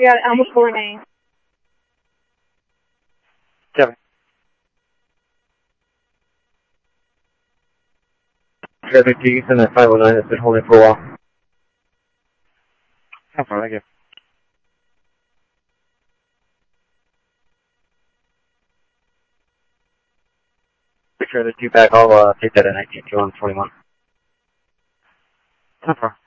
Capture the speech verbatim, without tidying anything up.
We got Alma four remaining. Seven. Traffic to Houston at five oh nine has been holding for a while. How far, thank you. Trailer two back, I'll uh, take that at nineteen two on twenty-one. How far?